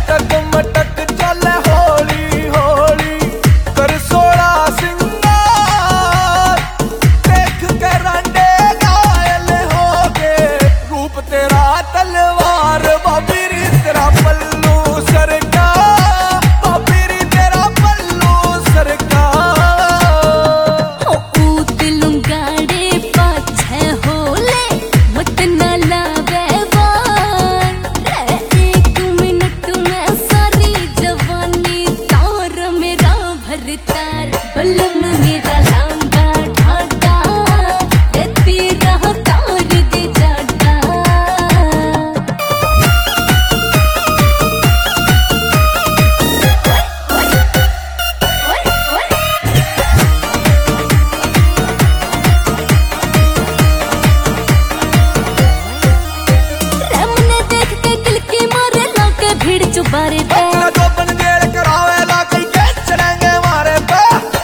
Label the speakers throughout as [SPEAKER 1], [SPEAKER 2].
[SPEAKER 1] अटक मटक चले होली होली कर 16 सिंगार, देख के रंडे घायल हो गए, रूप तेरा तलवार बाबीरी तेरा पल्लू सरकार, बाबीरी तेरा पल्लू सरकार।
[SPEAKER 2] ऊत लुंगाड़े पाछे होले मत न लावे वार, एक मिनट में सारी जवानी तार मेरा भरतार, बलम मेरा लांगा ढाटा देती रह तार दे जाटा। रमने देख के दिल की मारे लाके भीड़ चुबारे पे,
[SPEAKER 1] जो बन गेड़ करावे ला कई के चढ़ेंगे मारे पे,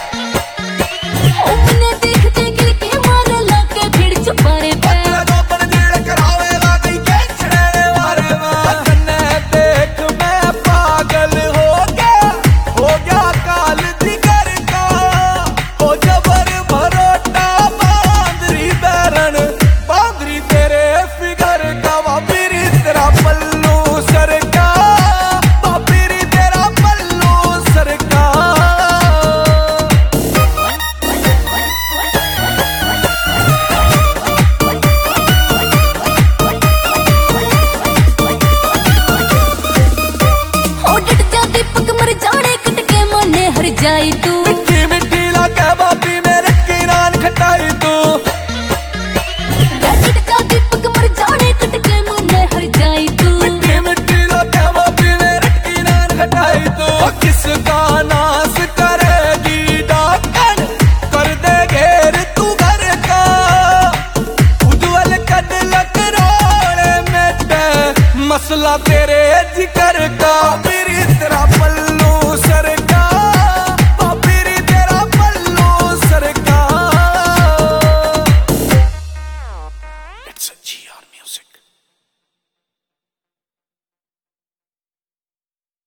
[SPEAKER 2] रमने देख के दिल की मारे लाके भीड़ चुबारे पे,
[SPEAKER 1] जो बन गेड़ करावे ला कई के चढ़ेंगे मारे पे। तन्ने देख मैं पागल हो गया काल जिगर का, हो जबर भरोटा बांदरी बैरन, बांदरी तेरे फिगर का, बाबीरी तेरा पल्लू सरकार, बाबीरी तेरा पल्लू सरकार।
[SPEAKER 2] ओ डट जा दीपक मर जाने कट के मने हर जाई तू,
[SPEAKER 1] मिट्टी मिट्टी लाके बाबी मेरे की रान खटाई तू,
[SPEAKER 2] डट जा दीपक मर जाने कट के मने हर जाई तू,
[SPEAKER 1] मिट्टी मिट्टी लाके बाबी मेरे की रान खटाई तू। किसका नाश करेगी डाकन, कर दे घेर तू घर का, उज्जवल कद लक रोड़े में मसला तेरे जिक्र का, मेरी तेरा पल्लू